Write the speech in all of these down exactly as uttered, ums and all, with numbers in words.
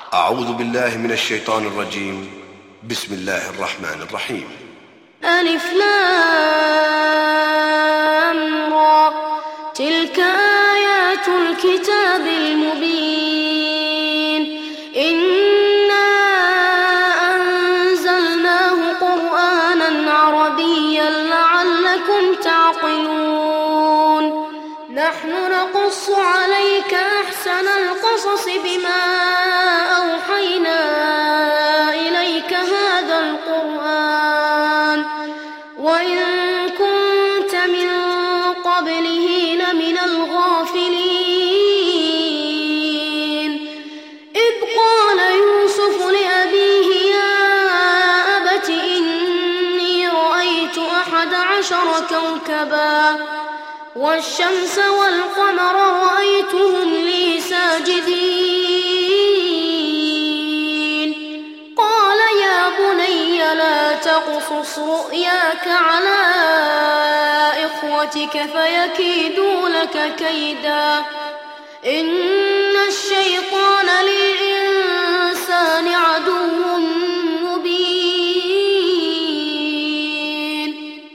أعوذ بالله من الشيطان الرجيم. بسم الله الرحمن الرحيم. ألف لام را، تلك آيات الكتاب المبين. إنا أنزلناه قرآنا عربيا لعلكم تعقلون. نحن نقص عليك أحسن القصص بما أوحينا إليك هذا القرآن وإن كنت من قبله لمن الغافلين. إذ قال يوسف لأبيه يا أبت إني رأيت أحد عشر كوكبا والشمس والقمر رأيتهم لي ساجدين. قال يا بني لا تقصص رؤياك على إخوتك فيكيدوا لك كيدا إن الشيطان للإنسان عدو مبين.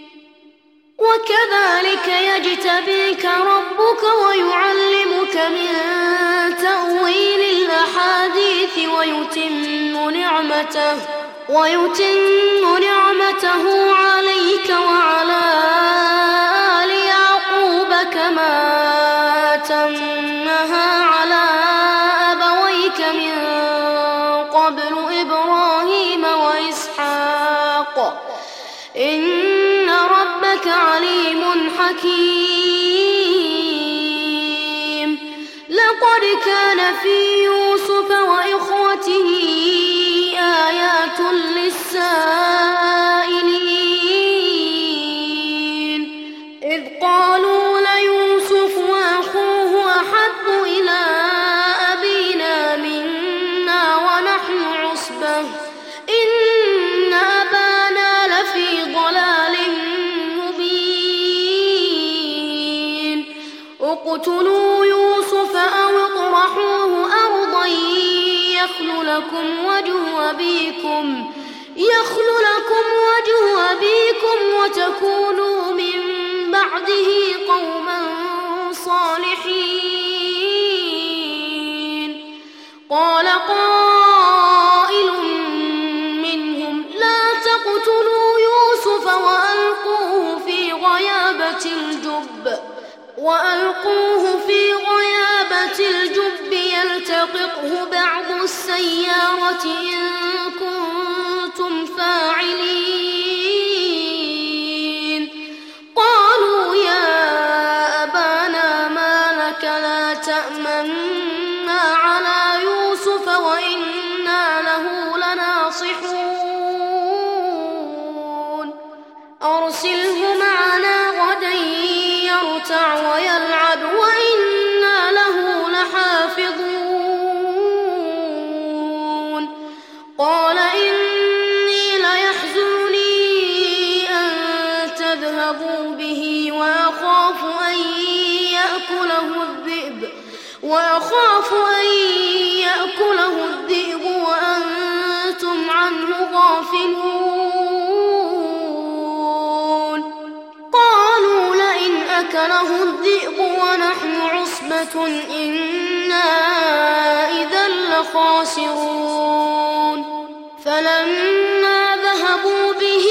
وكذلك يجتبيك ربك ويعلمك من تأويل الأحاديث ويتم نعمته ويتم نعمته عليك وعلى آل يعقوب كما أتمها على أبويك من قبل إبراهيم وإسحاق إن ربك عليم حكيم. لقد كان في يوسف وإخوته آيات للسائلين إذ قالوا ليوسف وأخوه أحب إلى أبينا منا ونحن عصبة إن أبانا لفي ضلال مبين. اقتلوا يوسف أو اطرحوه أرضا يخل لكم وجه أبيكم يخل لكم وجه أبيكم وتكونوا من بعده قوما صالحين. قال قائل منهم لا تقتلوا يوسف وألقوه في غيابة الجب وألقوه في غيابة الجب يلتقطه بعض السيارة إن كنتم فاعلين. قالوا يا أبانا ما لك لا تأمنا على يوسف وإنا له لناصحون. أرسله معنا غدا يرتع ويلعب وإنا له لحافظون. قال إني ليحزنني أن تذهبوا به وأخاف أن يأكله الذئب وأخاف أن يأكله الذئب وأنتم عنه غافلون. قالوا لئن أكله الذئب ونحن عصبة إنا إذا لخاسرون. فلما ذهبوا به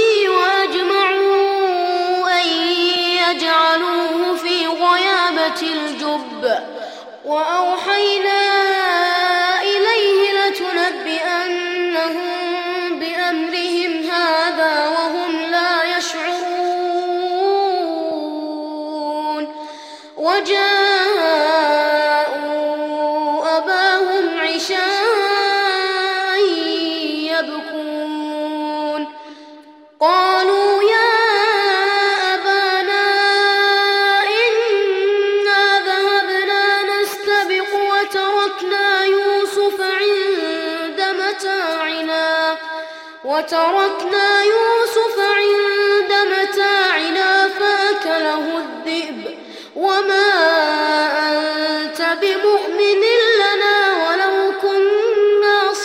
وأجمعوا أن يجعلوه في غيابة الجب وأوحينا إليه لتنبئنهم بأمرهم هذا وهم لا يشعرون. وجاءوا أباهم عشاء يبكون. قالوا يا أبانا إنا ذهبنا نستبق وتركنا يوسف عند متاعنا وتركنا يوسف عند متاعنا فأكله الذئب وما أنت بمؤمن لنا ولو كنا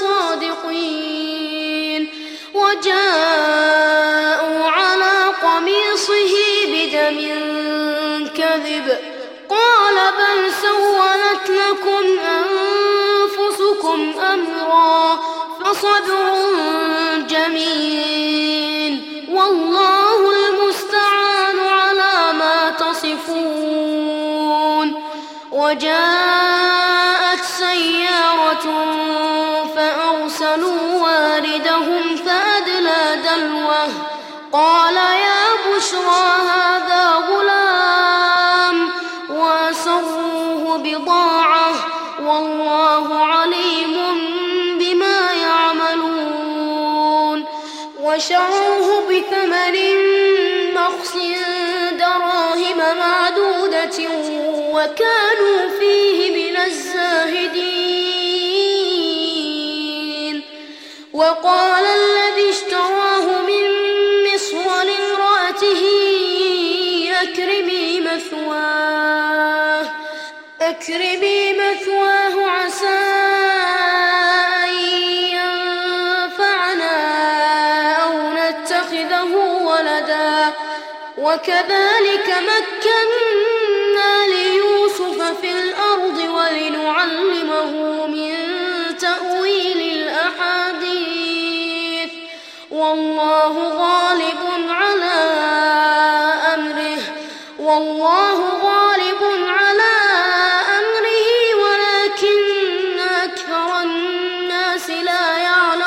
يسوسهم أمرا فصبر جميل والله المستعان على ما تصفون. وجاءت سيارة فأرسلوا واردهم فأدلى دلوه قال يا بشرى هذا غلام وأسروه بضاعة والله عليم بما يعملون. وشروه بثمن بخس دراهم معدودة وكانوا فيه من الزاهدين. وقال الذي اشتراه من مصر لامرأته أكرمي مثواه أكرمي مثواه عسى أن ينفعنا أو نتخذه ولدا وكذلك مكنا ليوسف في الأرض ولنعلمه من تأويل الأحاديث والله غالب على أمره والله غالب على أمره ولكن أكثر الناس لا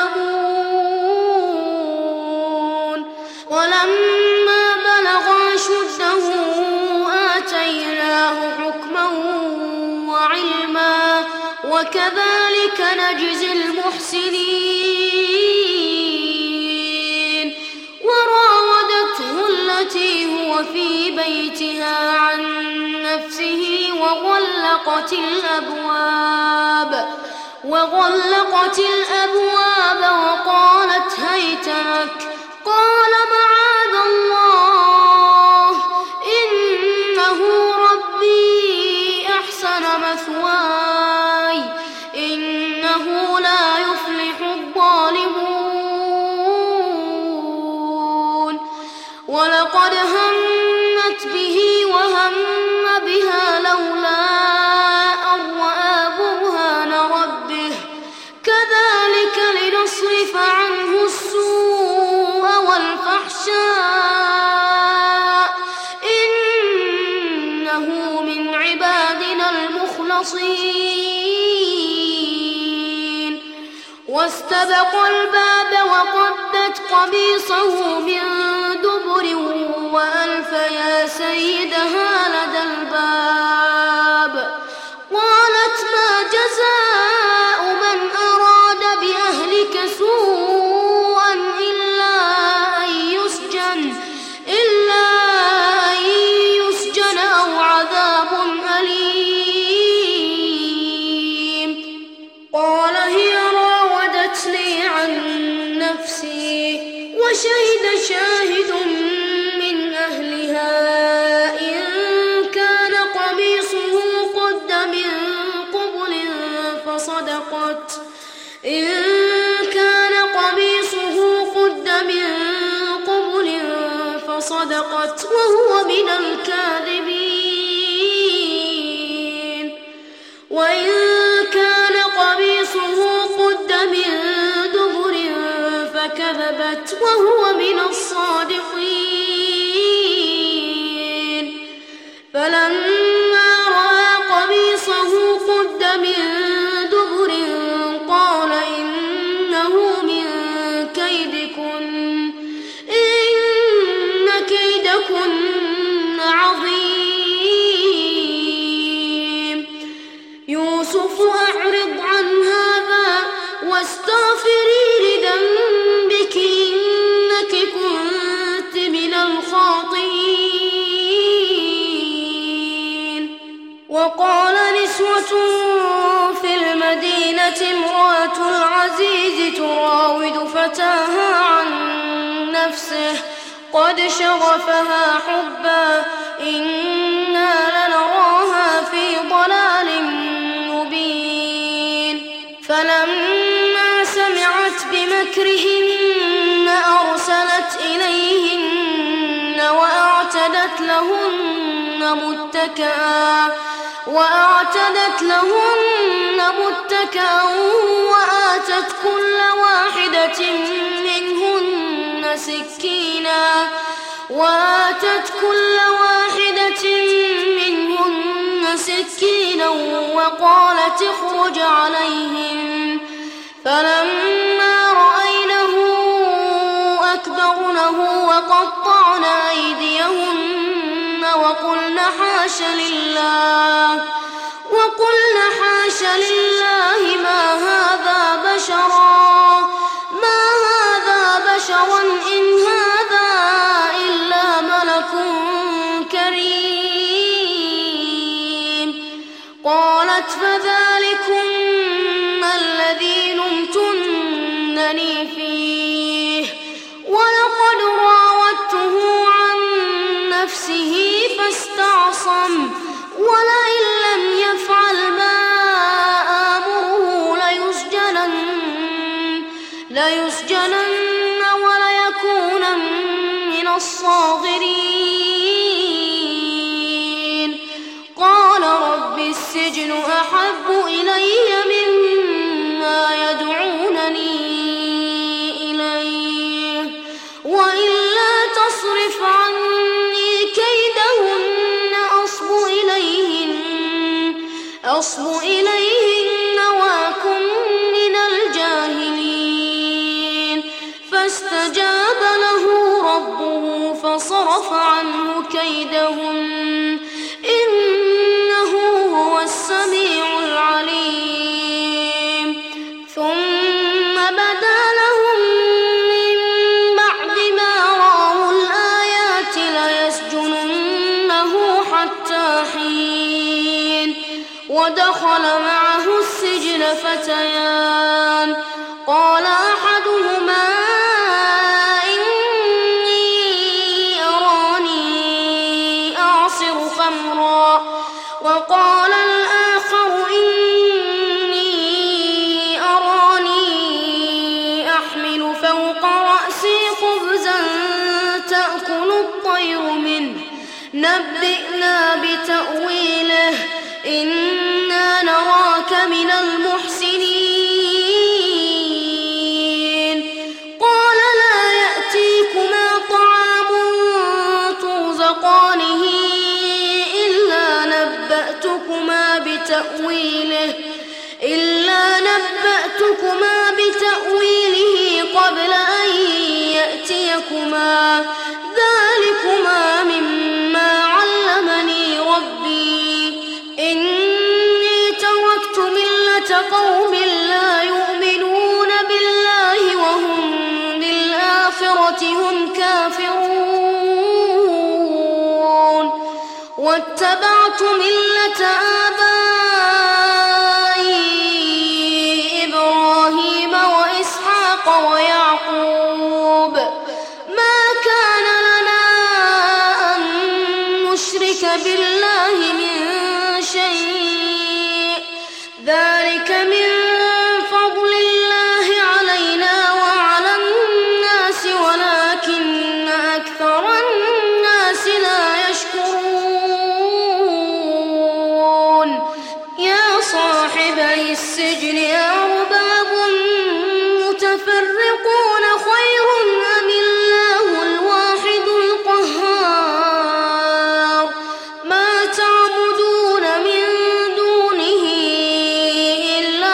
يعلمون. ولما بلغ أشده آتيناه حكما وعلما وكذلك نجزي المحسنين. وراودته التي هو في بيتها عن نفسه وغلقت الأبواب وغلقت الأبواب وقالت هيت لك قال معاذ الله إنه ربي أحسن مثواي إنه لا يفلح الظالمون. ولقد همت به وهم بها لولا أن رأى برهان ربه كذلك لنصرف عنه السوء والفحشاء إنه من عبادنا المخلصين. واستبق الباب وقدت قميصه من دبر وألف يا سيدها لدى الباب قالت ما جزاء من أراد بأهلك سوءا إلا أن يسجن إلا أن يسجن أو عذاب أليم. قال هي راودتني عن نفسي وشهد شاهد من أهلها إن كان قميصه قد من قبل فصدقت إن كان قميصه قد من قبل فصدقت وهو من الكاذبين. وإن كان قميصه قد من دبر فكذبت وهو من الصادقين. فلما رأى قميصه قد من دبر قال إنه من كيدكن إن كيدكن عظيم. يوسف أعرض عن هذا واستغفري لذنبك إنك كنت من الخاطئين. وقال نسوة في المدينة امرأة العزيز تراود فتاها عن نفسه قد شغفها حبا إنا لنراها في ضلال مبين. فلما سمعت بمكرهن أرسلت إليهن وأعتدت لهن متكئا وأعتدت لهن متكأ وآتت كل واحدة منهن سكينا وآتت كل واحدة منهن سكينا وقالت اخرج عليهم. فلما رأينه أكبرنه وقطعن أيديهن وقلن حاش لله وقلن حاش لله ما هذا بشرا ما هذا بشرا إن هذا إلا ملك كريم. قالت فذلكن الذي لمتنني فيه ولقد راودته عن نفسه فاستعصم ولئن لم يفعل ما آمره ليسجنن ليسجنن وليكونن من الصاغرين. قال رب السجن أحب إلي مما يدعونني إليه وإلا تصرف عني كيدهن أصب إليهن أصب إليهن وأكن من الجاهلين. فاستجاب له ربه فصرف عنه كيدهن إنه هو السميع العليم. ثم بدا لهم من بعد ما رأوا الآيات ليسجننه حتى حين. ودخل معه السجن فتيان قال أحدهما إني أراني أعصر خمرا وقال الآخر إني أراني أحمل فوق رأسي خبزا تأكل الطير منه نبئنا بتأويله إنا نراك من المحسنين. قال لا يأتيكما طعام ترزقانه إلا نبأتكما بتأويله إلا نبأتكما بتأويله قبل أن يأتيكما ذلكما مما علمني ربي إني تركت ملة قوم لا يؤمنون بالله وهم بالآخرة هم كافرون واتبعت ملة آبائي إبراهيم وإسحاق ويعقوب ما كان لنا أن نشرك بالله من شيء ذلك من فضل الله علينا وعلى الناس ولكن أكثر الناس لا يشكرون. يا صاحبي السجن أرباب متفرقون خير أم الله الواحد القهار ما تعبدون من دونه إلا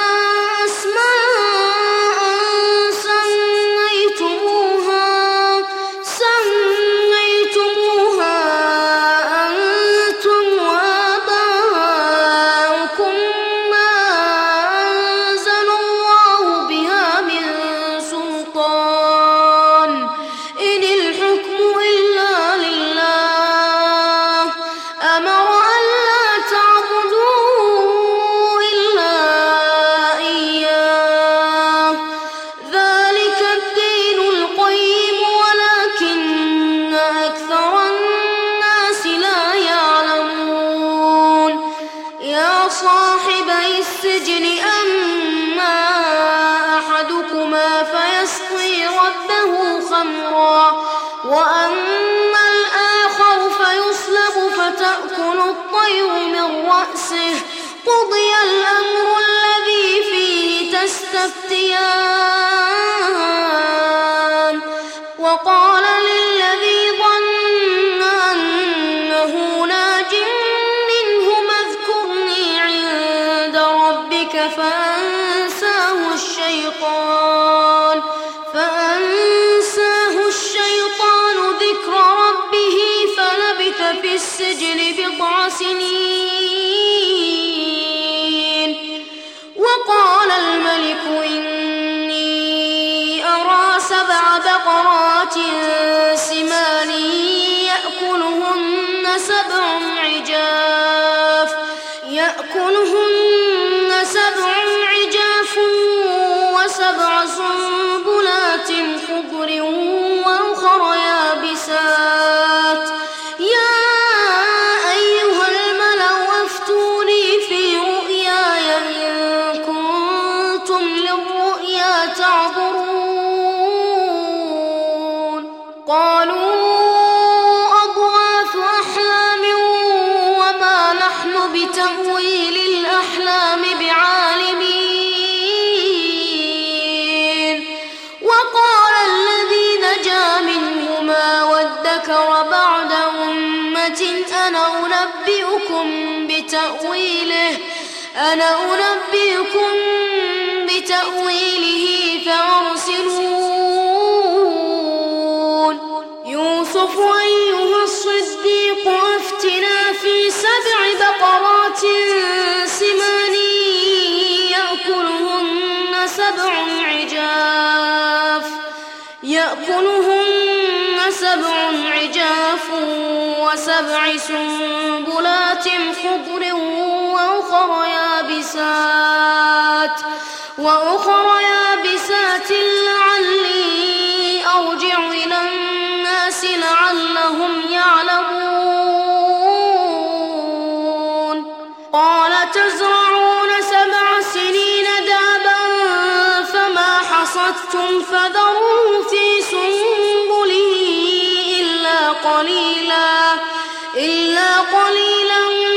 أسماء سميتموها سميتموها أنتم وآباؤكم ما أنزل الله بها من سلطان إن الحكم إلا لله أمر أن لا تعبدوا إلا إياه ذلك الدين القيم ولكن أكثر الناس لا يعلمون. يا صاحبي السجن أما أحدكما فيسقي ربه خمرا وأما الآخر فيصلب فتأكل الطير من رأسه رأسه قضي الأمر الذي فيه تستفتيان وقال للذي ظن أنه ناج منهما اذكرني عند ربك فأنساه الشيطان فأنساه الشيطان ذكر ربه فلبث في السجن بضع سنين وقال الملك إني أرى سبع بقرات سمان يأكلهن سبع عجاف يأكلهن سبع عجاف وسبع سنبلات خضر وأخر يابسات يا أيها الملأ أفتوني في رؤياي إن كنتم للرؤيا تعبرون قالوا أضغاث أحلام وما نحن بتأويل الأحلام بعالمين وقال الذي نجا منهما وادكر بعد أمة أنا أنبئكم بتأويله أنا أنبئكم بتأويله فأرسلون يوسف أيها الصديق أفتنا في سبع بقرات سمان يأكلهن سبع عجاف يأكلهن سبع عجاف وسبع سنبلات خضر وأخر يابسات وأخر يابسات لعلي أرجع إلى الناس لعلهم يعلمون قال تزرعون سبع سنين دابا فما حصدتم فذروه في سنبله إلا قليلا إلا قليلا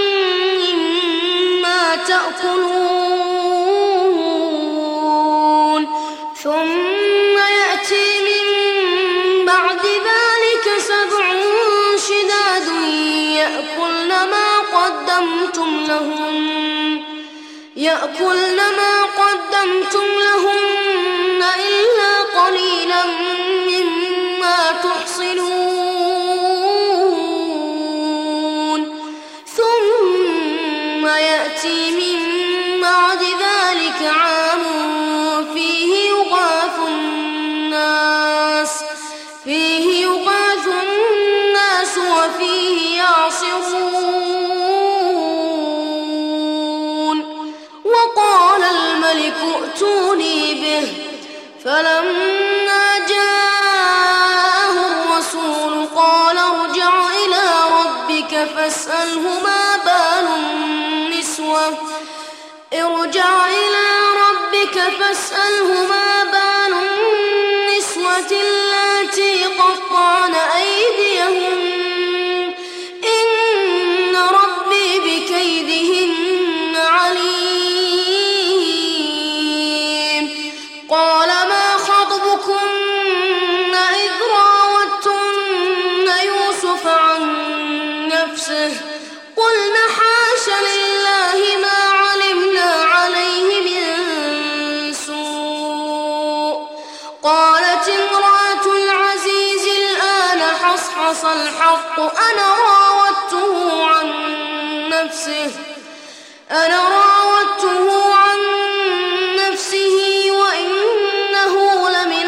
مما تأكلون ثم يأتي من بعد ذلك سبع شداد يأكلن ما قدمتم لهن يأكلن ما قدمتم لهن إلا قليلا مما تحصنون ثم يأتي من بعد ذلك عام فيه يغاث الناس فيه يغاث الناس وفيه يعصرون وقال الملك ائتوني به فلما جاءه الرسول قال ارجع إلى ربك فاسأله ما بال النسوة ارجع إلى ربك فاسأله ما بال النسوة اللاتي قطعن أيديهن إن ربي بكيدهن عليم قال ما خطبكن إذ راوتن يوسف عن نفسه قلن حاش لله ما علمنا عليه من سوء قالت امرأة العزيز الآن حصحص الحق أنا راودته عن نفسه أنا راودته عن نفسه وإنه لمن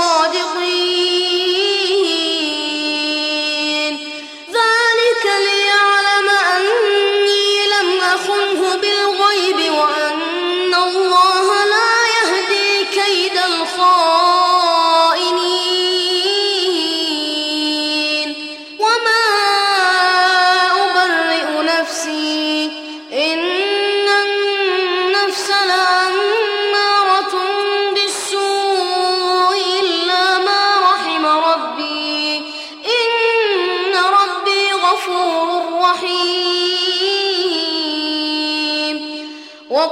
الصادقين ذلك ليعلم أني لم أخنه بالغيب وأن الله لا يهدي كيد الخائنين وما أبرئ نفسي إن النفس لأمارة بالسوء إلا ما رحم ربي إن ربي غفور رحيم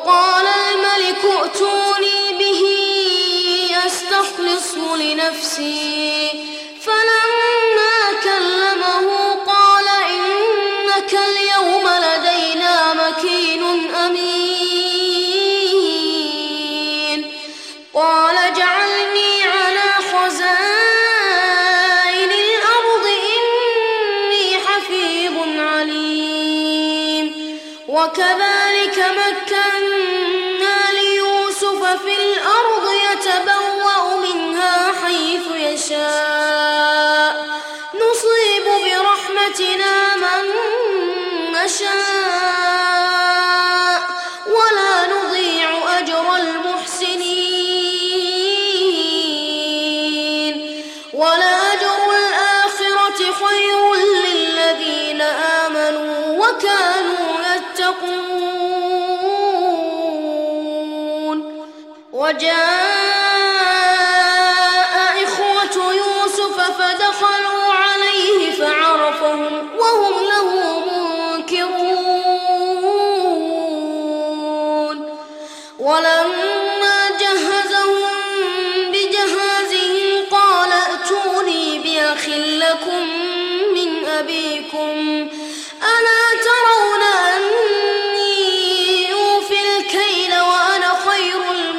وقال الملك ائتوني به أستخلصه لنفسي فلما كلمه قال إنك اليوم لدينا مكين أمين قال اجعلني على خزائن الأرض إني حفيظ عليم وكذلك مكنا ليوسف في الأرض يتبوأ منها حيث يشاء نصيب برحمتنا من نشاء ولا نضيع أجر المحسنين ولأجر الآخرة خير للذين آمنوا وكانوا يتقون وجاء إخوة يوسف فدخلوا عليه فعرفهم وهم له منكرون ولما جهزهم بجهازهم قال ائتوني بأخ لكم من أبيكم ألا ترون أني أوفي الكيل وأنا خير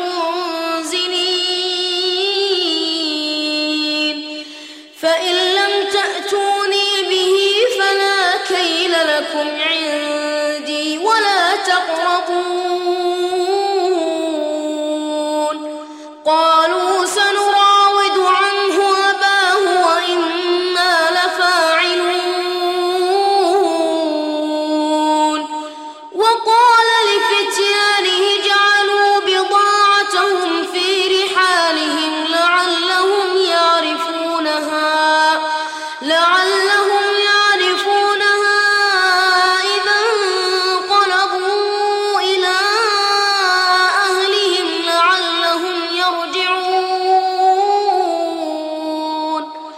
المنزلين فإن لم تأتوني به فلا كيل لكم عندي ولا تقربون قالوا سنراود عنه أباه وإنا لفاعلون وقال لفتيانه اجعلوا بضاعتهم في رحالهم لعلهم يعرفونها لعلهم يعرفونها إذا انقلبوا إلى أهلهم لعلهم يرجعون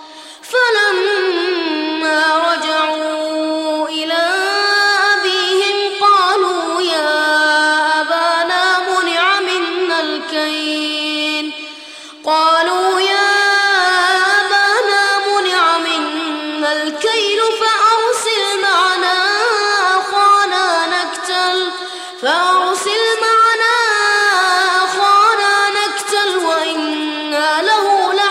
فلما رجعوا إلى أبيهم قالوا يا أبانا منع منا الكيل قالوا يا أبانا منع منا الكيل فأرسل معنا أخانا نكتل فأرسل معنا أخانا نكتل وإنا له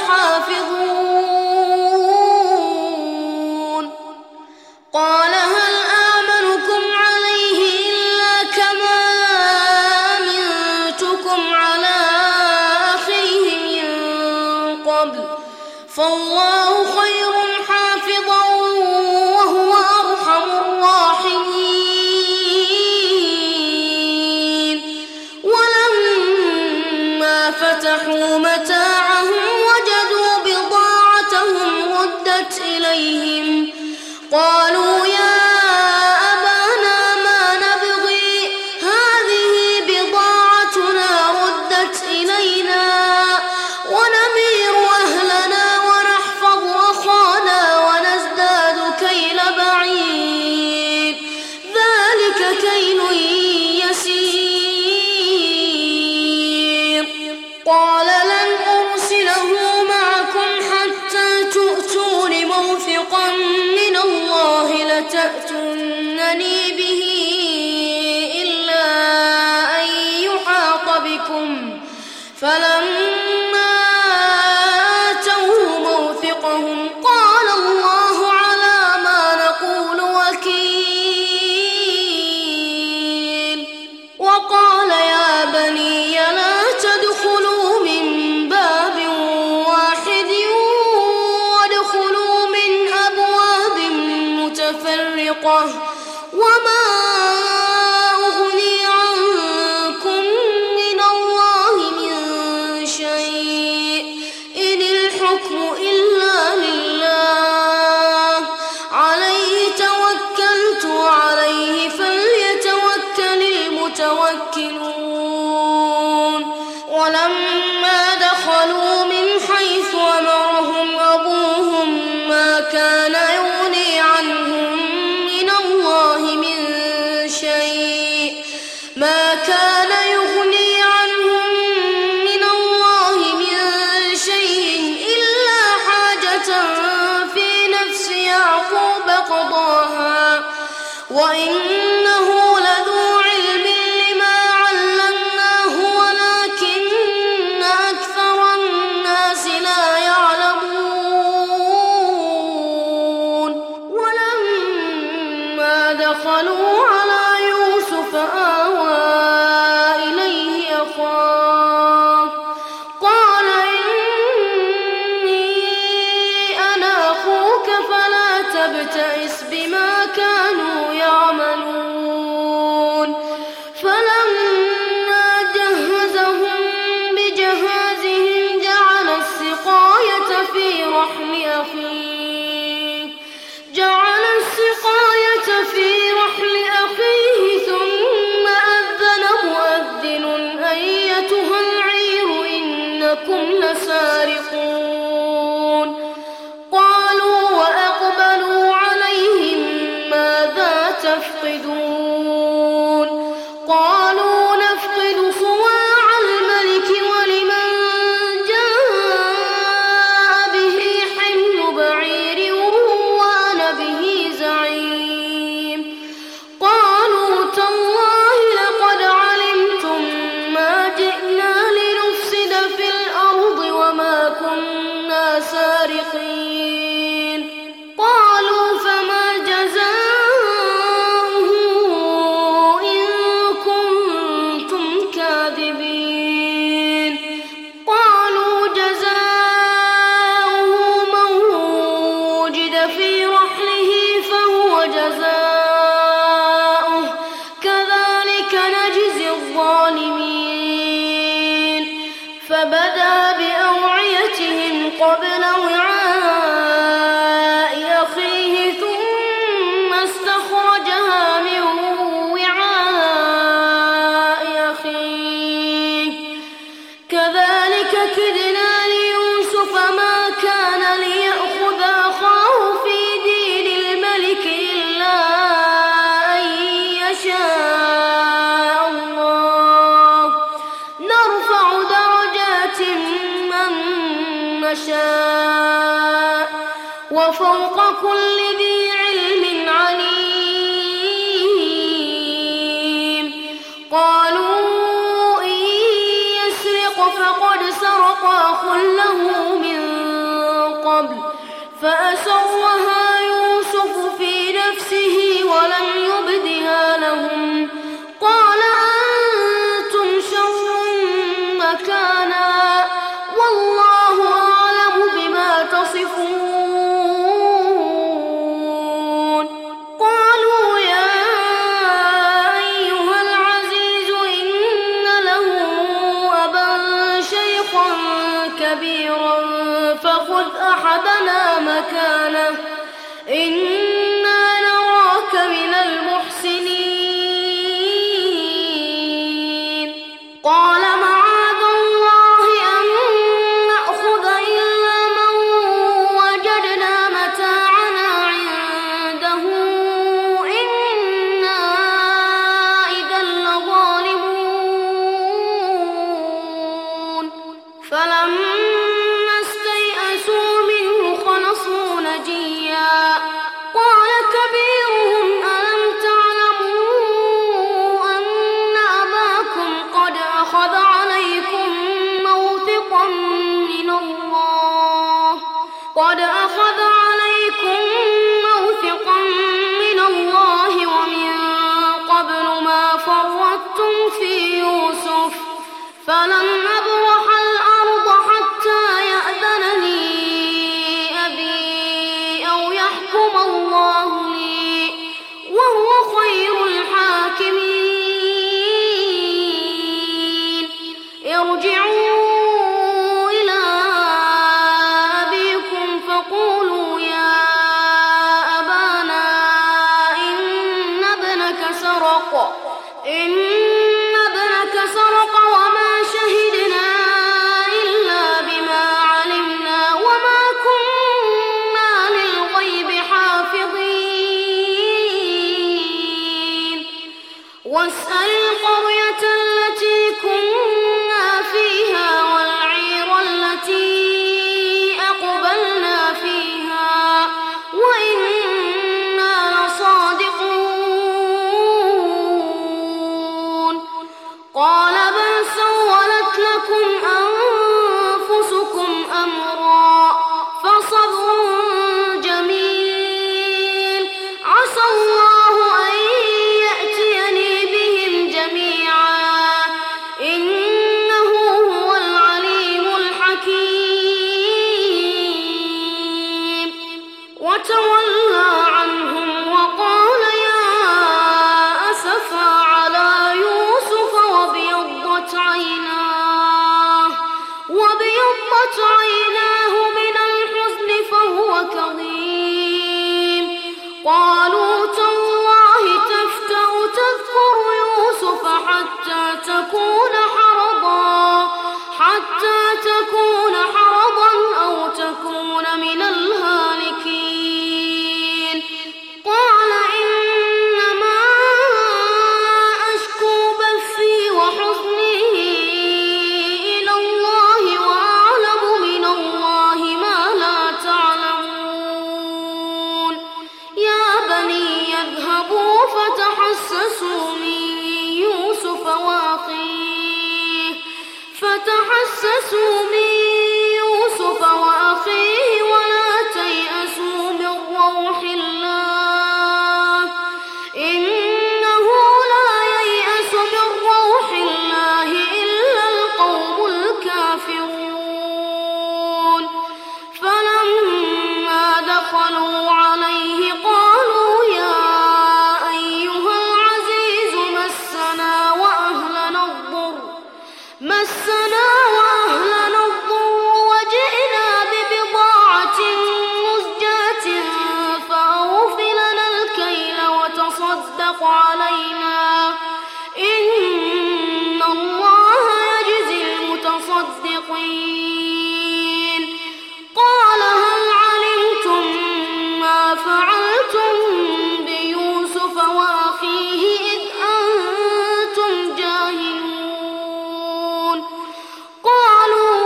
لحافظون قال هل آمنكم عليه إلا كما أمنتكم على أخيه من قبل فالله خير حافظا وهو أرحم الراحمين ولما فتحوا متاعهم وجدوا بضاعتهم ردت إليهم قالوا يا أبانا ما نبغي هذه بضاعتنا ردت إلينا ونمير أهلنا ونحفظ أخانا ونزداد كيل بعيد ذلك كيل يسير قال لن أرسله معكم حتى تؤتون موثقا من الله لتأتونني به إلا أن يحاط بكم فلما آتوه موثقهم قال الله على ما نقول وكيل وقال يا بني لا تدخلوا من باب واحد وادخلوا من أبواب متفرقة وما أغني عنكم من الله من شيء إن الحكم إلا لله عليه توكلت وعليه فليتوكل المتوكلون ولما دخلوا من حيث أمرهم أبوهم ما كان يغني عنهم من الله من شيء ما كان وإنه لذو علم لما علمناه ولكن أكثر الناس لا يعلمون ولما دخلوا على يوسف آوى إليه أخاه قال إني أنا أخوك فلا تبتئس بما كانوا يعملون فلما جهزهم بجهازهم جعل السقاية في رحل أخيه جعل السقاية في رحل أخيه ثم أذن مؤذن أيتها العير إنكم لسارقون قالوا وأقبلوا عليهم ماذا تفقدون قالوا نفقد صواع الملك ولمن جاء به حمل بعير وأنا به زعيم قالوا تالله لقد علمتم ما جئنا لنفسد في الأرض وما كنا سارقين قالوا فما جزاؤه إن كنتم كاذبين قالوا جزاؤه من وجد في رحله فهو جزاؤه كذلك نجزي الظالمين فبدأ بأوعيتهم قبل وعاء أخيه ثم استخرجها من وعاء أخيه كذلك كدنا ليوسف ما كان ليأخذ أخاه في دين الملك إلا أن يشاء الله نرفع درجات من نشاء وفوق كل ذي علم عليم قالوا إن يسرق فقد سرق أخ له من قبل فأسرها يوسف في نفسه ولم يبدها لهم قال أنتم شر مكانا والله أعلم بما تصفون قالوا يا أيها العزيز إن له أبا شيخا كبيرا فخذ أحدنا مكانه إنا نراك من المحسنين قال معاذ الله أن نأخذ إلا من وجدنا متاعنا عنده إنا إذا لظالمون فلما استيئسوا منه خلصوا نجيا قال كبيرهم ألم تعلموا أن أباكم قد أخذ عليكم موثقا من الله قد أخذ عليكم موثقا من الله ومن قبل ما فرطتم في يوسف فلن أبرح الأرض حتى يأذن لي أبي أو يحكم الله لي وهو خير الحاكمين ارجعوا إلى أبيكم فقولوا ففاضت عيناه من الحزن فهو كظيم قالوا تالله تفتأ تذكر يوسف حتى تكون حرضا حتى تكون حرضا أو تكون من الهالكين قال إنما أشكو بثي وحزني إلى الله وأعلم من الله ما لا تعلمون يا بني اذهبوا فتحسسوا من يوسف وأخيه فتحسسوا من يوسف وأخيه ولا تيأسوا من روح الله إنه لا ييأس من روح الله إلا القوم الكافرون فلما دخلوا عليه قالوا يا أيها العزيز مسنا وأهلنا الضر مسنا وأهلنا الضر وجئنا ببضاعة مزجاة فأوف لنا الكيل وتصدق علينا إن الله يجزي المتصدقين قال هل علمتم ما فعلتم بيوسف وأخيه إذ أنتم جاهلون قالوا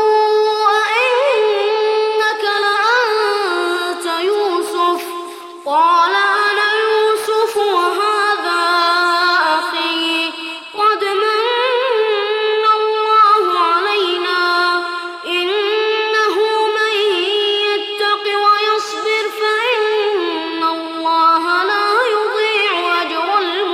أئنك لأنت يوسف قال أنا يوسف وهذا أخي قد من الله علينا إنه من يتق ويصبر فإن الله لا يضيع أجر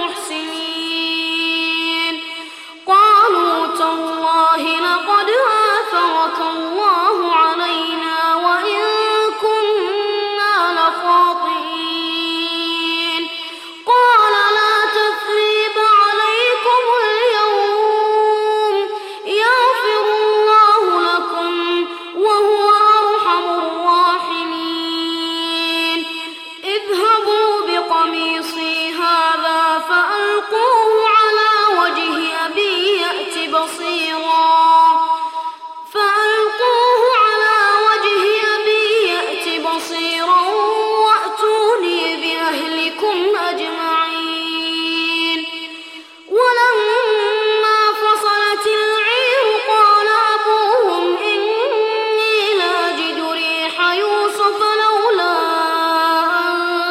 المحسنين قالوا تالله لقد آثرك الله علينا وإن كنا لخاطئين قال لا تثريب عليكم اليوم يغفر الله لكم وهو أرحم الراحمين اذهبوا بقميصي هذا فألقوه على وجه أبي يأت بصيرا فألقوه على وجه أبي يأت بصيرا وأتوني بأهلكم أجمعين ولما فصلت العير قال أبوهم إني لأجد ريح يوسف لولا أن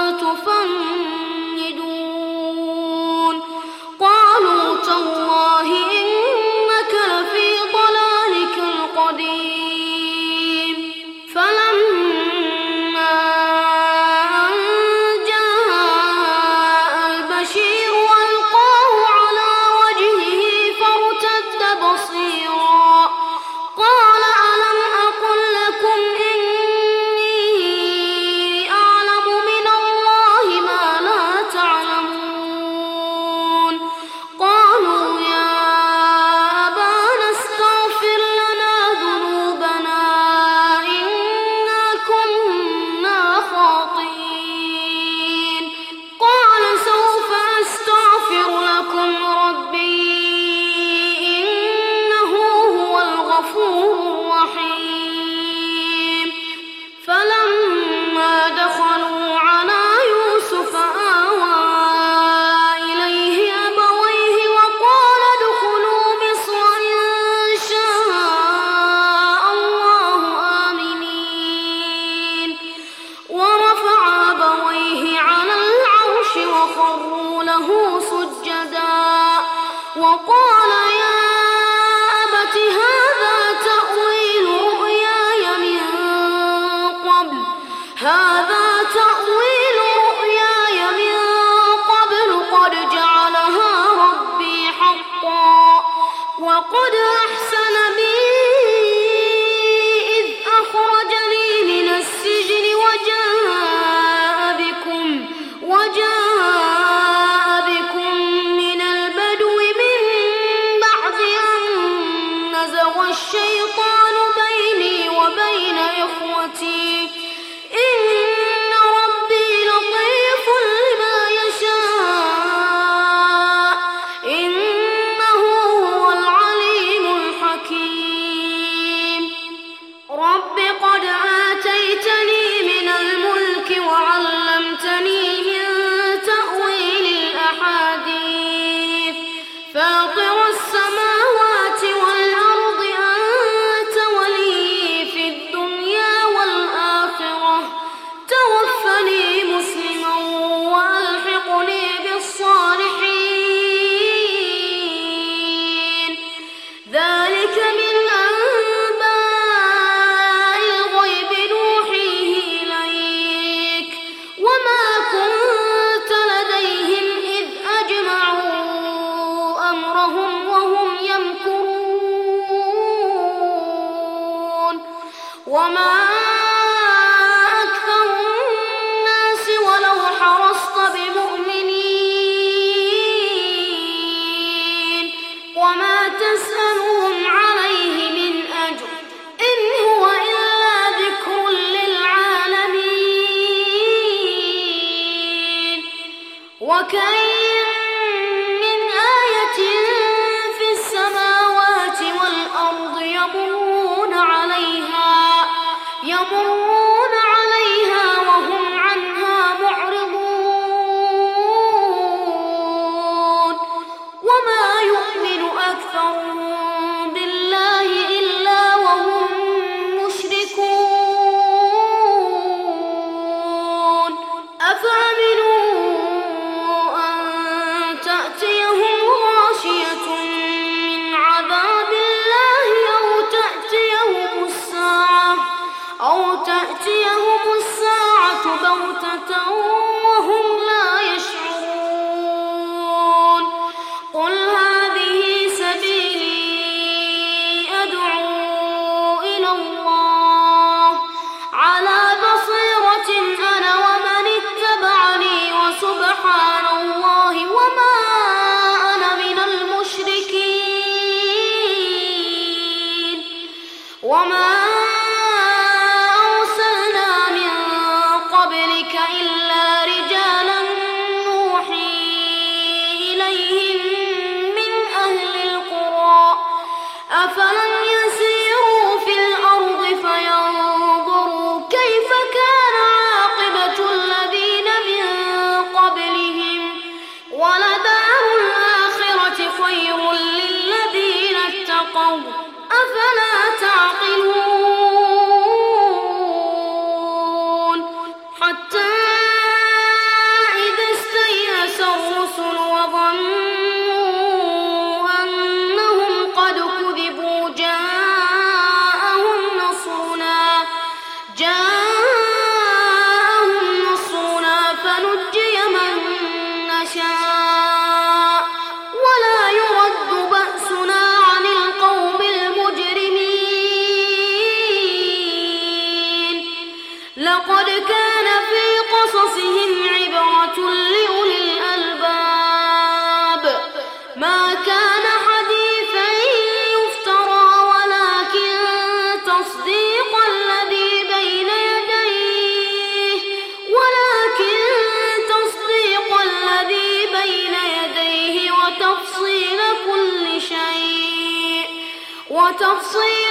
تفندون قالوا تالله إنك لفي ضلالك القديم فلما أن جاء البشير ألقاه على وجهه فارتد بصيرا قال ألم أقل لكم إني أعلم من الله ما لا تعلمون قالوا يا أبانا استغفر لنا ذنوبنا إنا كنا خاطئين قال سوف أستغفر لكم ربي إنه هو الغفور الرحيم فلما دخلوا على يوسف آوى إليه أبويه وقال ادخلوا مصر إن شاء الله آمنين ورفع أبويه على العرش وخروا له سجدا وقال يا أبت هذا تأويل رؤياي من قبل هذا تأويل رؤياي من قبل قد جعلها ربي حقا وقد أحسن بي إذ أخرجني من السجن وجاء بكم وجاء بكم من البدو من بعد أن نزغ الشيطان بيني وما أكثر الناس ولو حرصت بمؤمنين وما تسألهم عليه من أجر إن هو إلا ذكر للعالمين وكأين من آية في السماوات والأرض يمرون عليها يمرون عليها وهم عنها معرضون وما يؤمن أكثرهم بالله إلا وهم مشركون أفأمنوا أن تأتيهم غاشية من عذاب الله أو تأتيهم الساعة أو تأتيهم الساعة بغتة وهم لا يشعرون قل هذه سبيلي أدعو إلى الله على بصيرة أنا ومن اتبعني وسبحان الله وما أنا من المشركين وما إلا رجالا نوحي إليهم من أهل القرى أفلم يسيروا في الأرض فينظروا كيف كان عاقبة الذين من قبلهم ولدار الآخرة خير للذين اتقوا أفلا تعقلون حتى إذا استيأس الرسل وظنوا أنهم قد كذبوا جاءهم نصرنا جاءهم نصرنا فنجي من نشاء ولا يرد بأسنا عن القوم المجرمين لقد كان في قصصهم عبرة لأولي الألباب ما كان حديثا يفترى ولكن تصديق الذي بين يديه ولكن تصديق الذي بين يديه وتفصيل كل شيء وتفصيل